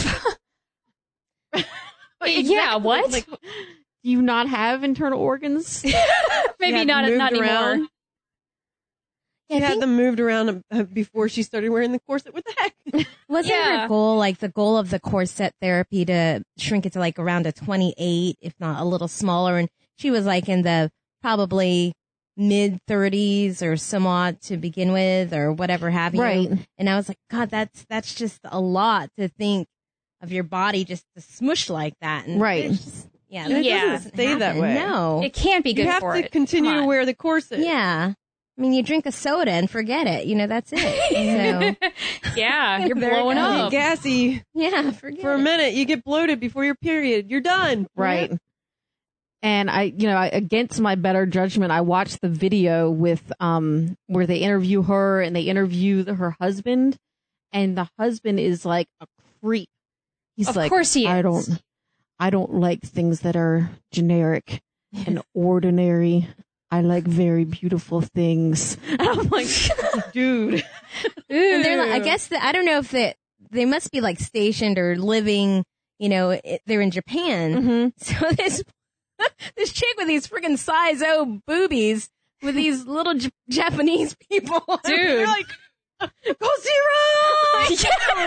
Yeah, what? Like, do you not have internal organs? Maybe Had not them moved anymore. around. She I had think- them moved around before she started wearing the corset. What the heck? Wasn't Yeah. her goal, like the goal of the corset therapy, to shrink it to like around a 28, if not a little smaller? And she was like in the probably mid 30s or somewhat to begin with, or whatever have you. Right. And I was like, God, that's just a lot to think of your body just to smush like that. And Right. it's just- yeah. And it Yeah. doesn't stay that happen. way. No. It can't be good You have for to it. continue Come to on. wear the corset. Yeah. I mean, you drink a soda and forget it. You know, that's it. So, Yeah, you're There it blowing goes. You up. get gassy yeah, forget for a it. minute. You get bloated before your period. You're done. Right. And I against my better judgment, I watched the video with, where they interview her and they interview her husband, and the husband is like a creep. He's Of like, course he I is. don't like things that are generic and ordinary. I like very beautiful things. And I'm like, dude. And they're like, I guess I don't know if they must be like stationed or living, you know, they're in Japan. So this chick with these friggin' size O boobies with these little Japanese people. Dude. They're like, go zero!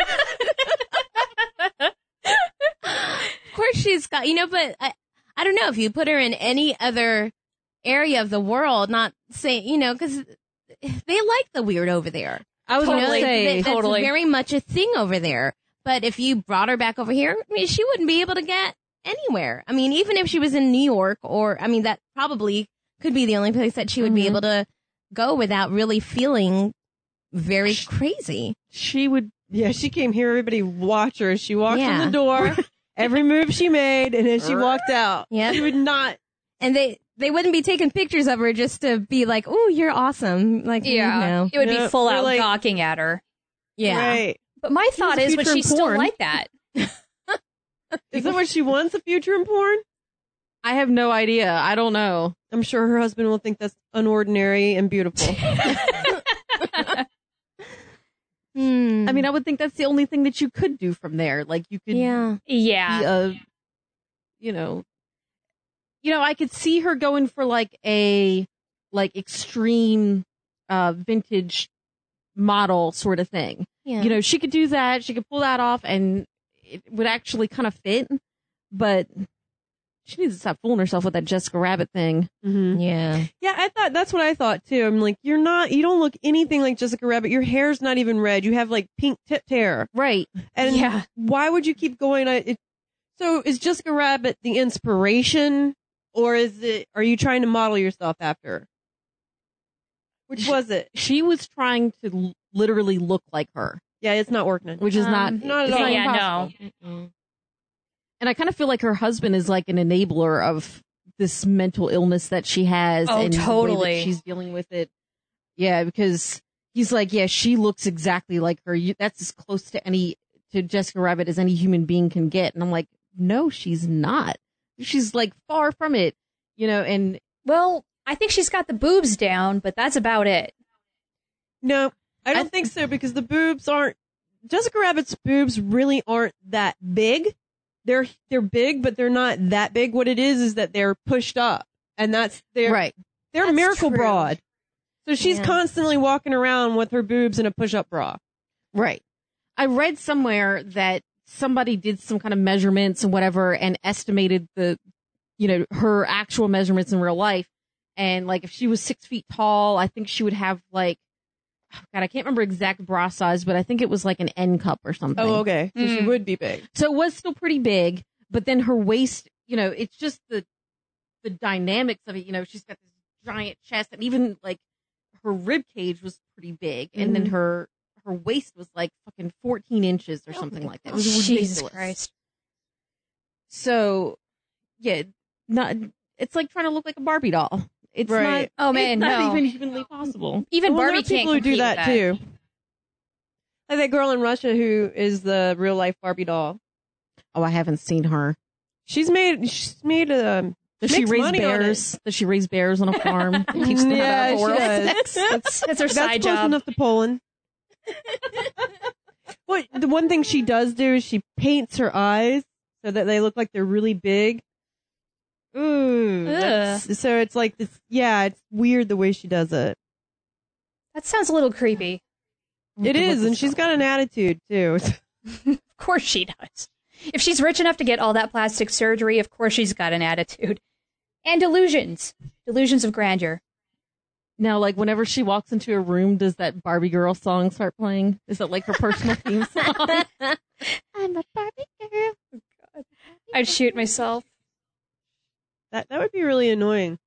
Of course she's got, you know, but I don't know if you put her in any other area of the world, not say, you know, because they like the weird over there. I was You know, going to say, that's totally. very much a thing over there. But if you brought her back over here, I mean, she wouldn't be able to get anywhere. I mean, even if she was in New York, or, I mean, that probably could be the only place that she would be able to go without really feeling very crazy. she would, Yeah, she came here. Everybody watch her as she walked Yeah. in the door. Every move she made, and as she walked out, Yeah. she would not. And they wouldn't be taking pictures of her just to be like, oh, you're awesome. Like, Yeah, no. it would No, be full they're out like- gawking at her. Yeah. Right. But my thought a is, would future she in still porn. like that? Is that what she wants? A future in porn? I have no idea. I don't know. I'm sure her husband will think that's unordinary and beautiful. Hmm. I mean, I would think that's the only thing that you could do from there. Like, you could yeah. Yeah. be a, you know, I could see her going for like a, like extreme, vintage model sort of thing. Yeah. You know, she could do that. She could pull that off and it would actually kind of fit, but she needs to stop fooling herself with that Jessica Rabbit thing. Mm-hmm. Yeah. Yeah, that's what I thought too. I'm like, you don't look anything like Jessica Rabbit. Your hair's not even red. You have like pink tipped hair. Right. And Yeah. why would you keep going? So is Jessica Rabbit the inspiration, or are you trying to model yourself after her? Which was it? She was trying to literally look like her, Yeah, it's not working. which is not Not at it's all. Yeah, impossible. no. And I kind of feel like her husband is like an enabler of this mental illness that she has. Oh, and the way that totally. she's dealing with it. Yeah, because he's like, yeah, she looks exactly like her. That's as close to Jessica Rabbit as any human being can get. And I'm like, no, she's not. She's like far from it, you know, and Well, I think she's got the boobs down, but that's about it. No, I don't think so, because the boobs aren't Jessica Rabbit's boobs really aren't that big. They're big, but they're not that big. What it is that they're pushed up, and they're That's miracle true. broad. So she's constantly walking around with her boobs in a push-up bra. Right. I read somewhere that somebody did some kind of measurements and whatever and estimated her actual measurements in real life. And like if she was 6 feet tall, I think she would have like, oh God, I can't remember exact bra size, but I think it was like an N cup or something. Oh, okay. So she would be big. So it was still pretty big, but then her waist, it's just the dynamics of it. She's got this giant chest, and even like her rib cage was pretty big, and then her waist was like fucking 14 inches or something like that. It was ridiculous. Jesus Christ. So, yeah, it's like trying to look like a Barbie doll. It's Right. not. Oh, man, it's not no. even humanly possible. Even Well, Barbie there are can't people who do compete that, with too. Like that girl in Russia who is the real life Barbie doll. Oh, I haven't seen her. She's made Does she makes raise money on it. bears? Does she raise bears on a farm? And teach them Yeah, how to she oral does. sex? That's her That's side close job. enough to Poland. Well, the one thing she does do is she paints her eyes so that they look like they're really big. Ooh. So it's like this. Yeah, it's weird the way she does it. That sounds a little creepy. It is, and she's got an attitude too. Of course she does. If she's rich enough to get all that plastic surgery, of course she's got an attitude. And delusions. Delusions of grandeur. Now, like, whenever she walks into a room, does that Barbie girl song start playing? Is that like her personal theme song? I'm a Barbie girl. Oh, God. I'd shoot myself. That would be really annoying.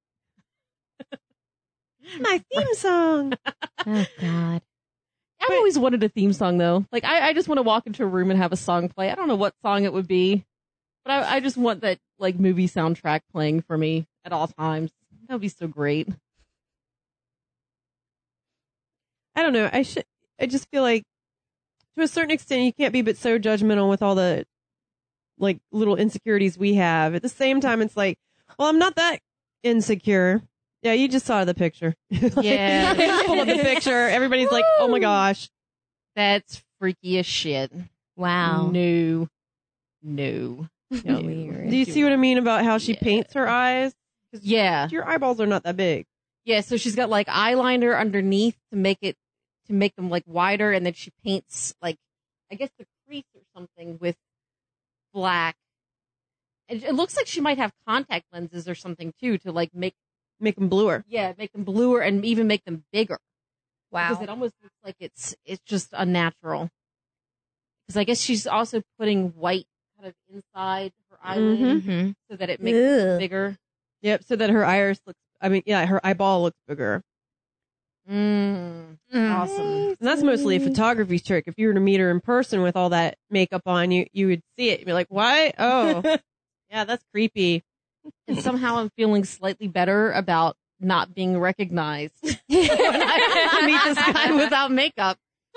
My theme song. Oh, God. I've always wanted a theme song, though. Like, I just want to walk into a room and have a song play. I don't know what song it would be, but I just want that, like, movie soundtrack playing for me at all times. That would be so great. I don't know. I just feel like to a certain extent you can't be but so judgmental with all the like little insecurities we have. At the same time, it's like, well, I'm not that insecure. Yeah, you just saw the picture. Yeah. Pull up the picture. Everybody's like, oh my gosh. That's freaky as shit. Wow. No. Do you see what I mean about how she paints her eyes? Yeah. Your eyeballs are not that big. Yeah, so she's got like eyeliner underneath to make them like wider, and then she paints like, I guess the crease or something with black. It looks like she might have contact lenses or something too to like make them bluer. Yeah, make them bluer and even make them bigger. Wow. Because it almost looks like it's just unnatural. Because I guess she's also putting white kind of inside her eyelid so that it makes it bigger. Yep, so that her her eyeball looks bigger. Awesome. And that's mostly a photography trick. If you were to meet her in person with all that makeup on, you would see it. You'd be like, what? Oh, yeah, that's creepy. And somehow I'm feeling slightly better about not being recognized when I meet this guy without makeup.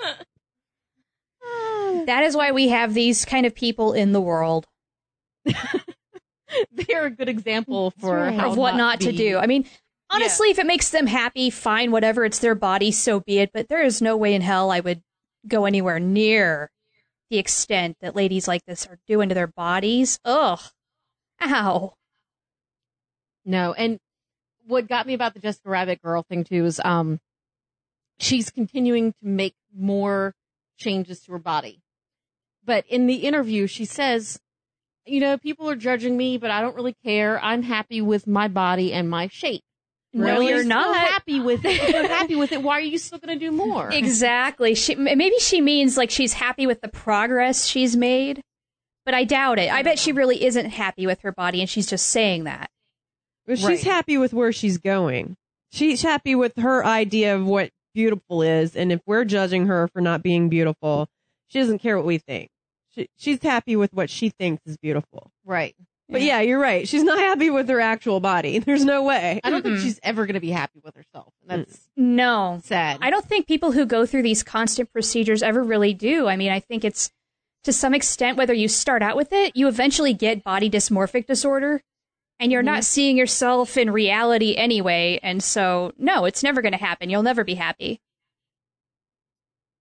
That is why we have these kind of people in the world. They're a good example for how of what not to be. do. I mean, honestly, if it makes them happy, fine, whatever. It's their body, so be it. But there is no way in hell I would go anywhere near the extent that ladies like this are doing to their bodies. Ugh. Ow. No, and what got me about the Jessica Rabbit girl thing too is she's continuing to make more changes to her body. But in the interview, she says, people are judging me, but I don't really care. I'm happy with my body and my shape. No, you're still not. happy with it. If you're happy with it, why are you still going to do more? Exactly. Maybe she means like she's happy with the progress she's made, but I doubt it. I bet she really isn't happy with her body, and she's just saying that. But she's happy with where she's going. She's happy with her idea of what beautiful is, and if we're judging her for not being beautiful, she doesn't care what we think. She's happy with what she thinks is beautiful. Right. But yeah, you're right. She's not happy with her actual body. There's no way. I don't think she's ever going to be happy with herself. That's no sad. I don't think people who go through these constant procedures ever really do. I mean, I think it's to some extent, whether you start out with it, you eventually get body dysmorphic disorder, and you're not seeing yourself in reality anyway. And so, no, it's never going to happen. You'll never be happy.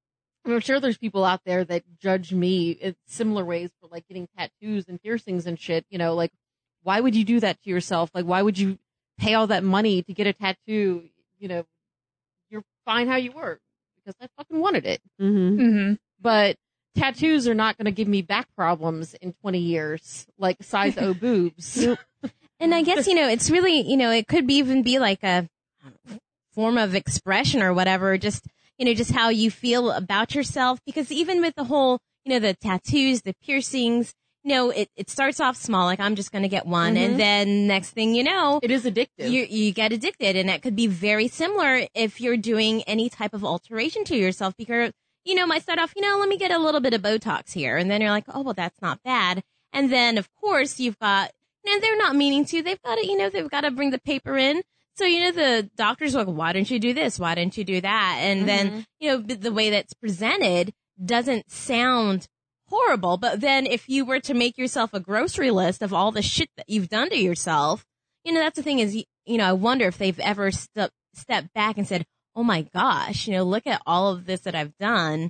I'm sure there's people out there that judge me in similar ways for like getting tattoos and piercings and shit. You know, like, why would you do that to yourself? Like, why would you pay all that money to get a tattoo? You know, you're fine how you were because I fucking wanted it. Mm-hmm. But tattoos are not going to give me back problems in 20 years, like size O boobs. And I guess, it's really, it could even be like a form of expression or whatever, just how you feel about yourself. Because even with the whole, the tattoos, the piercings, it starts off small, like I'm just going to get one. Mhm. And then next thing you know, It is addictive. you get addicted. And that could be very similar if you're doing any type of alteration to yourself because, might start off, let me get a little bit of Botox here. And then you're like, oh, well, that's not bad. And then, of course, you've got, they're not meaning to. They've got to, they've got to bring the paper in. So, the doctor's like, why don't you do this? Why don't you do that? And then, the way that's presented doesn't sound horrible. But then if you were to make yourself a grocery list of all the shit that you've done to yourself, that's the thing is, I wonder if they've ever stepped back and said, oh my gosh, look at all of this that I've done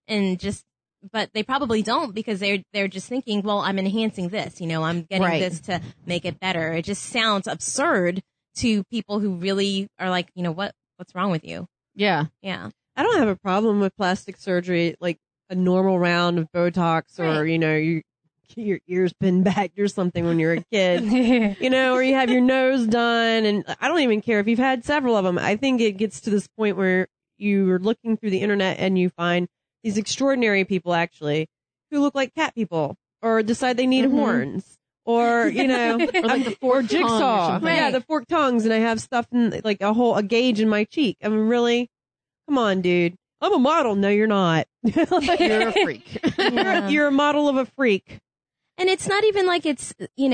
but they probably don't because they're just thinking, well, I'm enhancing this, I'm getting Right. this to make it better. It just sounds absurd to people who really are like, what's wrong with you? Yeah. Yeah. I don't have a problem with plastic surgery, like a normal round of Botox or, your ears pinned back or something when you're a kid, or you have your nose done. And I don't even care if you've had several of them. I think it gets to this point where you're looking through the internet and you find these extraordinary people actually who look like cat people or decide they need horns. Or, like the or forked tongue or jigsaw. something. Yeah, the forked tongues. And I have stuff in like a gauge in my cheek. I mean, really? Come on, dude. I'm a model. No, you're not. You're a freak. You're a model of a freak. And it's not even like it's,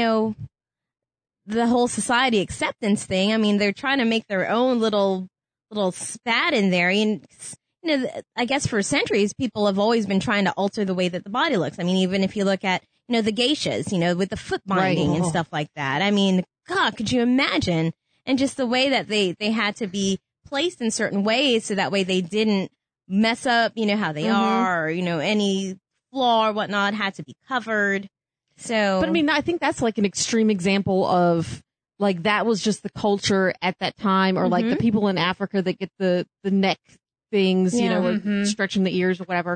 the whole society acceptance thing. I mean, they're trying to make their own little spat in there. And, I guess for centuries, people have always been trying to alter the way that the body looks. I mean, even if you look at, the geishas, with the foot binding Right. and stuff like that. I mean, God, could you imagine? And just the way that they had to be placed in certain ways so that way they didn't mess up, how they are, or, any flaw or whatnot had to be covered. So, But I mean, I think that's like an extreme example of like that was just the culture at that time, or like the people in Africa that get the neck things, Yeah. or stretching the ears or whatever.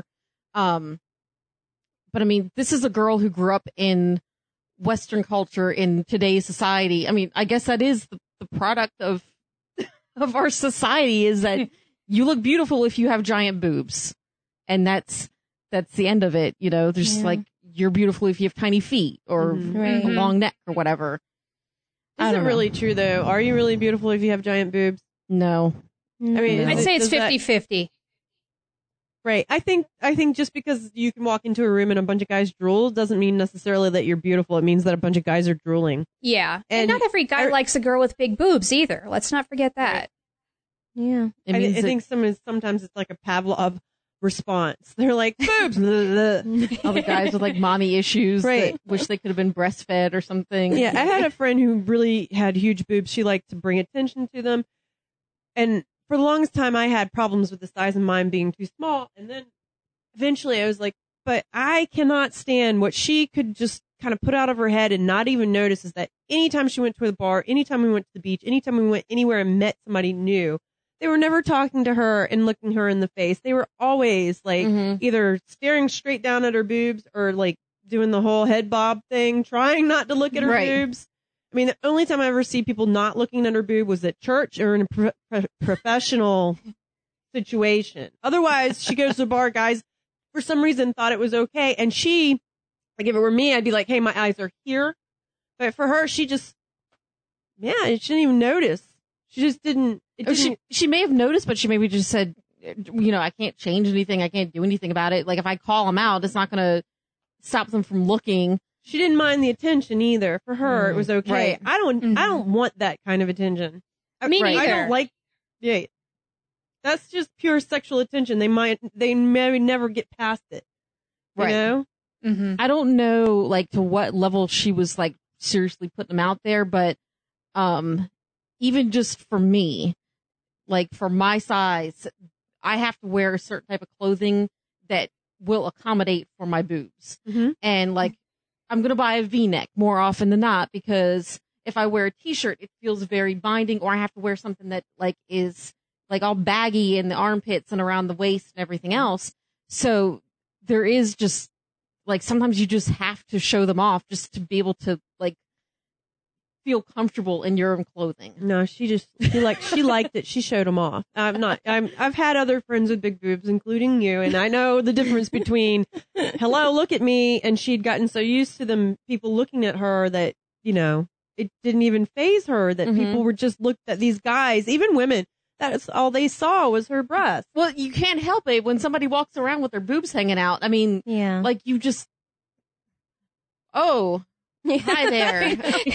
But I mean, this is a girl who grew up in Western culture in today's society. I mean, I guess that is the product of our society is that you look beautiful if you have giant boobs, and that's the end of it. There's like you're beautiful if you have tiny feet or Right. a long neck or whatever. I Is it don't know. really true though? Are you really beautiful if you have giant boobs? No. I mean, I'd say it's does that- 50-50. Right. I think just because you can walk into a room and a bunch of guys drool doesn't mean necessarily that you're beautiful. It means that a bunch of guys are drooling. Yeah. And And not every guy likes a girl with big boobs either. Let's not forget that. yeah. It I means that think sometimes it's like a Pavlov response. They're like boobs. blah, blah. all the guys with like mommy issues Right. that wish they could have been breastfed or something. Yeah, I had a friend who really had huge boobs. She liked to bring attention to them. And for the longest time, I had problems with the size of mine being too small. And then eventually I was like, but I cannot stand what she could just kind of put out of her head and not even notice is that anytime she went to the bar, anytime we went to the beach, anytime we went anywhere and met somebody new, they were never talking to her and looking her in the face. They were always like either staring straight down at her boobs or like doing the whole head bob thing, trying not to look at her Right. boobs. I mean, the only time I ever see people not looking at her boob was at church or in a professional situation. Otherwise, she goes to the bar, guys, for some reason thought it was okay. And she, like if it were me, I'd be like, hey, my eyes are here. But for her, she just, she didn't even notice. She just didn't. It Or didn't she may have noticed, but she maybe just said, I can't change anything. I can't do anything about it. Like if I call them out, it's not going to stop them from looking. she didn't mind the attention either. For her, it was okay. Right. I don't want that kind of attention. Me I neither. don't like, that's just pure sexual attention. They may never get past it. You Right. know? Mm-hmm. I don't know like to what level she was like seriously putting them out there, but even just for me, like for my size, I have to wear a certain type of clothing that will accommodate for my boobs. Mhm. And like, I'm going to buy a V-neck more often than not, because if I wear a t-shirt, it feels very binding, or I have to wear something that like is like all baggy in the armpits and around the waist and everything else. So there is just like, sometimes you just have to show them off just to be able to like feel comfortable in your own clothing. No, she liked it. She showed them off. I've had other friends with big boobs, including you, and I know the difference between, hello, look at me, and she'd gotten so used to them, people looking at her that, you know, it didn't even faze her that people were just looked at these guys, even women. That's all they saw was her breast. Well, you can't help it when somebody walks around with their boobs hanging out. I mean, like you just, oh, hi there.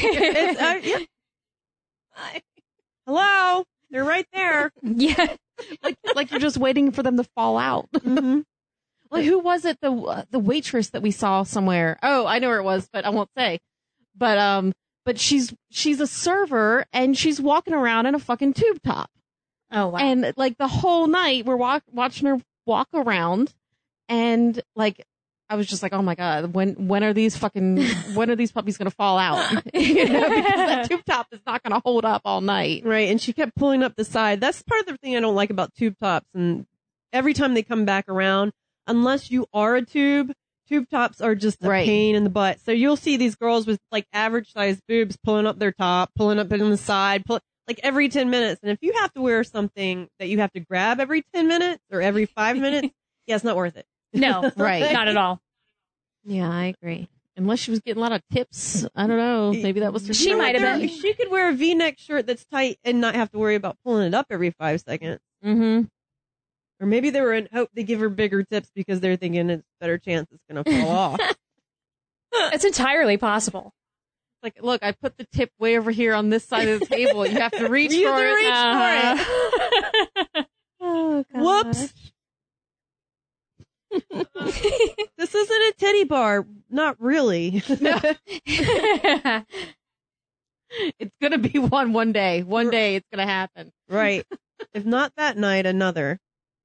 Hello, they're right there. Yeah, like you're just waiting for them to fall out. Like, who was it? The waitress that we saw somewhere. Oh, I know where it was, but I won't say. But she's a server and she's walking around in a fucking tube top. Oh wow! And like the whole night we're watching her walk around, and like I was just like, oh my god, when are these puppies gonna fall out? You know, because that tube top is not gonna hold up all night. Right, and she kept pulling up the side. That's part of the thing I don't like about tube tops. And every time they come back around, unless you are a tube tops are just a pain in the butt. So you'll see these girls with like average sized boobs pulling up their top, pulling up on the side, like every 10 minutes. And if you have to wear something that you have to grab every 10 minutes or every 5 minutes, yeah, it's not worth it. No, right. Not at all. Yeah, I agree. Unless she was getting a lot of tips. I don't know. Maybe that was her. She might have been. She could wear a V-neck shirt that's tight and not have to worry about pulling it up every 5 seconds. Mm-hmm. Or maybe they were in hope they give her bigger tips because they're thinking it's a better chance it's going to fall off. It's entirely possible. Like, look, I put the tip way over here on this side of the table. You have to reach You for have to it. reach for it. Oh, God. Whoops. This isn't a titty bar. Not really. No. It's going to be one day. One day it's going to happen. Right. If not that night, another.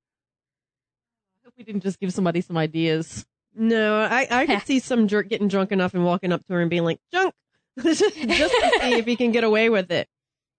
I hope we didn't just give somebody some ideas. No, I could see some jerk getting drunk enough and walking up to her and being like, junk. just to see if he can get away with it.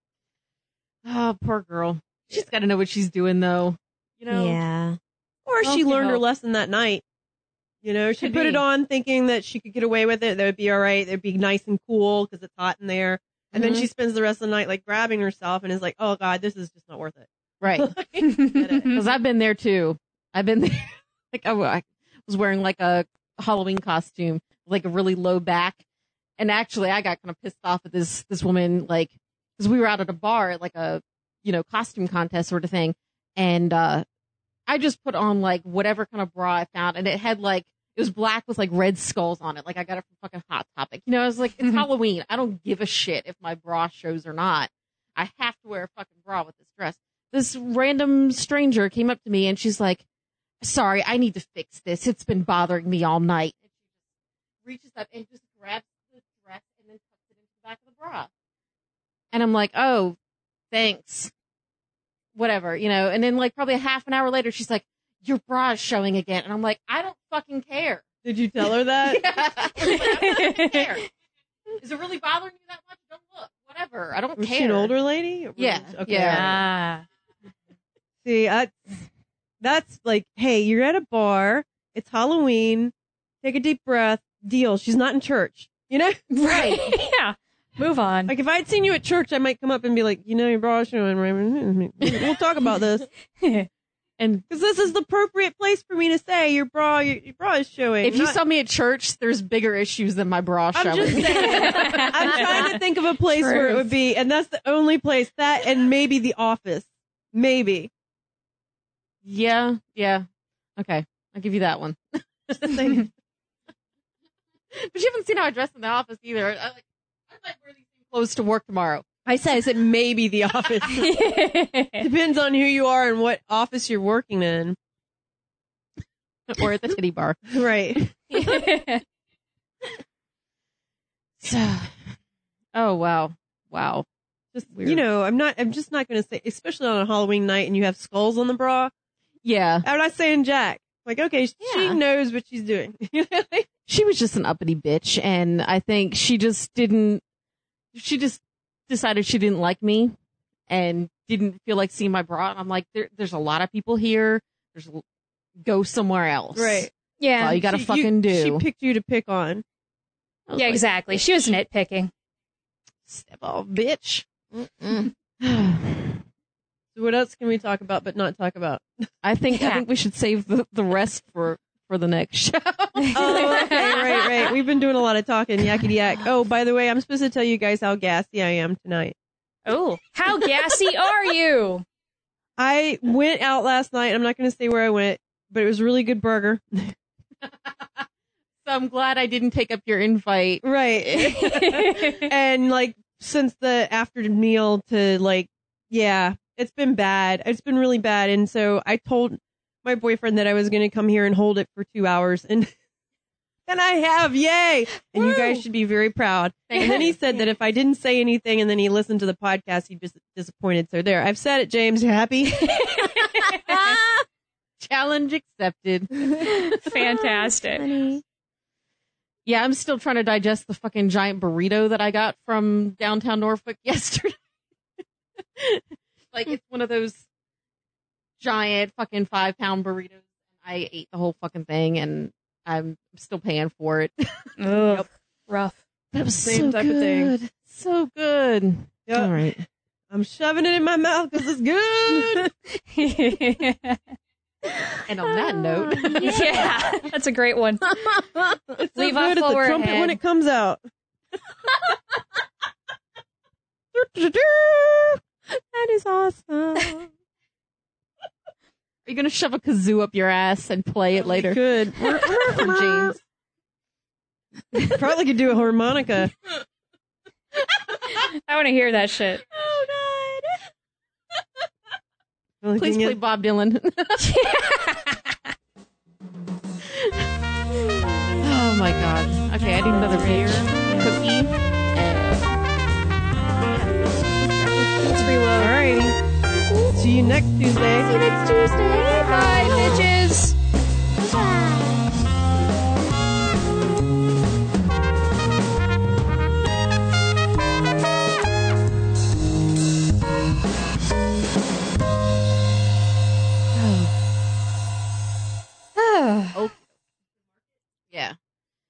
Oh, poor girl. She's got to know what she's doing, though. You know? Yeah. Or she learned her lesson that night. You know, she put it on thinking that she could get away with it. That would be all right. It'd be nice and cool because it's hot in there. And then she spends the rest of the night like grabbing herself and is like, oh God, this is just not worth it. Right. Because I've been there too. I've been there. Like I was wearing like a Halloween costume, like a really low back. And actually I got kind of pissed off at this woman, like, because we were out at a bar at like a, you know, costume contest sort of thing. And, I just put on like whatever kind of bra I found, and it had like, it was black with like red skulls on it. Like I got it from fucking Hot Topic. You know, I was like, it's Halloween. I don't give a shit if my bra shows or not. I have to wear a fucking bra with this dress. This random stranger came up to me and she's like, sorry, I need to fix this. It's been bothering me all night. And she just reaches up and just grabs the dress and then tucks it into the back of the bra. And I'm like, oh, thanks. Whatever, you know, and then like probably a half an hour later, she's like, your bra is showing again. And I'm like, I don't fucking care. Did you tell her that? Yeah. I was like, I don't fucking care. Is it really bothering you that much? Don't look. Whatever. I don't Was care. she an older lady? Yeah. Okay. Yeah. See, that's like, hey, you're at a bar. It's Halloween. Take a deep breath. Deal. She's not in church. You know? Right. Yeah. Move on. Like, if I'd seen you at church, I might come up and be like, you know, your bra's showing, Raymond. We'll talk about this. And because this is the appropriate place for me to say your bra is showing. If you saw me at church, there's bigger issues than my bra showing. I'm just saying. I'm trying to think of a place where it would be, and that's the only place. That and maybe the office. Maybe. Yeah. Okay. I'll give you that one. Just saying. But you haven't seen how I dress in the office either. I might wear these clothes to work tomorrow. I said maybe the office. Depends on who you are and what office you're working in. Or at the titty bar. Right. So, oh, wow. Just, weird. you know, I'm just not going to say, especially on a Halloween night and you have skulls on the bra. Yeah. I'm not saying Jack, Like, okay, she Yeah. knows what she's doing. She was just an uppity bitch, and I think she just decided she didn't like me and didn't feel like seeing my bra. And I'm like, there's a lot of people here. Go somewhere else. Right. Yeah. That's all you gotta She- fucking do. She picked you to pick on. I was Yeah, like, exactly. She was nitpicking. Step off, bitch. So what else can we talk about but not talk about? I think Yeah. we should save the rest for the next show. Oh, okay, right. We've been doing a lot of talking, yakety yak. Oh, by the way, I'm supposed to tell you guys how gassy I am tonight. Oh, how gassy are you? I went out last night. I'm not going to say where I went, but it was a really good burger. So I'm glad I didn't take up your invite. Right. And like since the after meal to like, yeah, it's been bad. It's been really bad. And so I told my boyfriend that I was going to come here and hold it for 2 hours, and I have, yay! And you guys should be very proud. And then he said that if I didn't say anything and then he listened to the podcast, he'd be disappointed. So there, I've said it, James. You happy? Challenge accepted. Fantastic. Yeah, I'm still trying to digest the fucking giant burrito that I got from downtown Norfolk yesterday. Like, it's one of those giant fucking 5-pound burritos. I ate the whole fucking thing, and I'm still paying for it. Ugh. Rough. That was Same so type of thing. good. So good. Yep. All right. I'm shoving it in my mouth because it's good. And on that note, Yeah, that's a great one. It's so Leave off good at while the we're trumpet ahead. when it comes out. that is awesome. Are you going to shove a kazoo up your ass and play it later? Good. For James. Probably could do a harmonica. I want to hear that shit. Oh, God. Only Please thing play is- Bob Dylan. Oh, my God. Okay, I need another beer, cookie. Let's reload. Alrighty. See you next Tuesday. Bye, bitches.